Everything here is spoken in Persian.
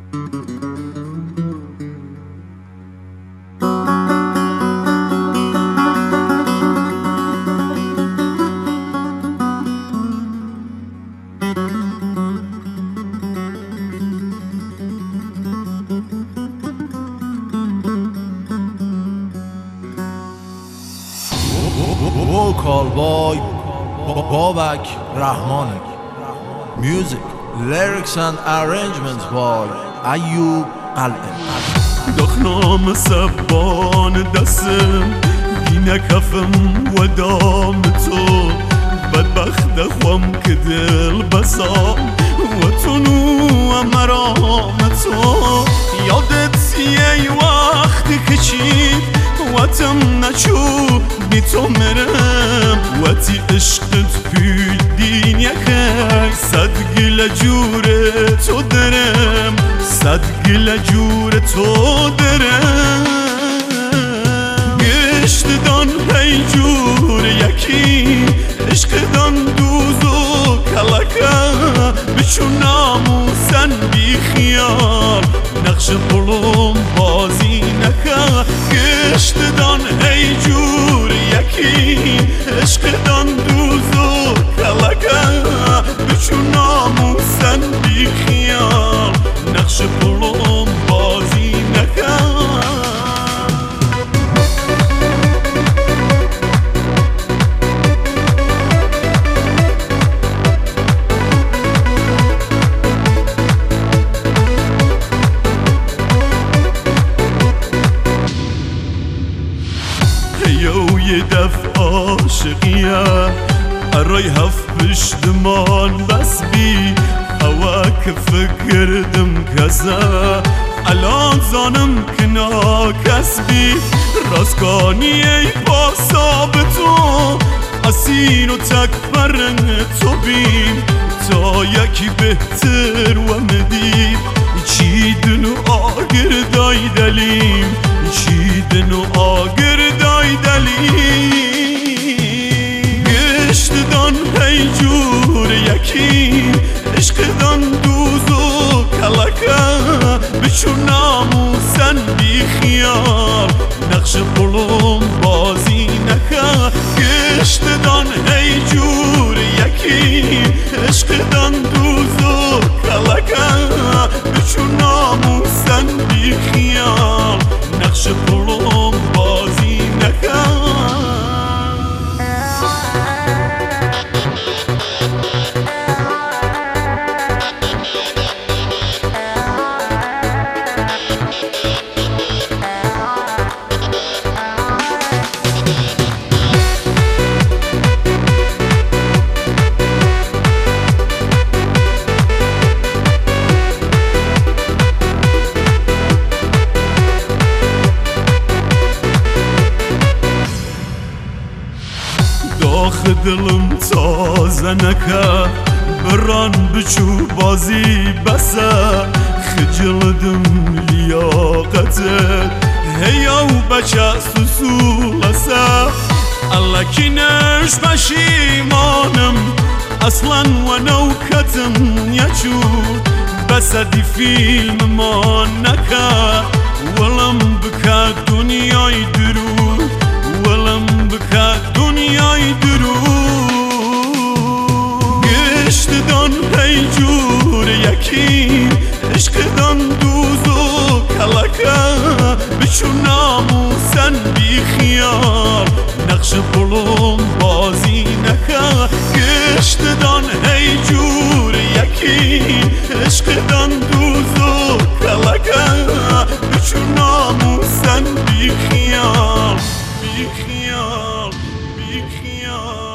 Vocal by Babak Rahman. Music, lyrics and arrangements by Ayub Qalbi. دخنام سبان دستم دینه کفم و دام تو بدبخت دخوام که دل بسام و تو نو مرام تو یادت یه وقتی که چید و تم نچو بی تو مرم و تی عشقت پی دینه که صد گل جور تو درم صد گل جور تو درم گشت دان هی جور یکی عشق دان دوزو کلکه بچو ناموسن بی خیال نقش قلوم بازی نکه گشت دان هی جور یکی عشق دان دوزو کلکه بچو ناموسن بی خیال نقش قلوم بازی نکه یه دفع عاشقیه ارای هفت پشتمان بس بی هوا که فکر دم کسه الان زانم که ناکس بی راسکانی ای پاسا به تو اسین و تک برن تو بیم تا یکی بهتر و مدیم چیدن و آگر دای دلیم چیدن و آگر دای دلیم گشت دان هی جور یکی عشق دان دوزو کلکه بچو ناموسن بی خیال نقش قلوم بازی نکه گشت دان هی جور یکی عشق دان دوزو کلکه بچو ناموسن بی خیال نقش قلوم بازی نکه داخ دلم تازه نکه بران بچو بازی بسه خجلدم لیاقته هیا و بچه سسولسه الله کنش پشیمانم اصلا و نوکتم یچو بسه دی فیلم ما نکه ولم بکه دنیای درو ولم بکه دنیای درو گشت دان هی جور یکی عشق دان دوزو کلکه بچو ناموسن بی خیال نقش قلوم بازی نکه گشت دان هی جور یکی عشق دان دوزو کلکه بچو ناموسن بی خیال بی خیال بی خیال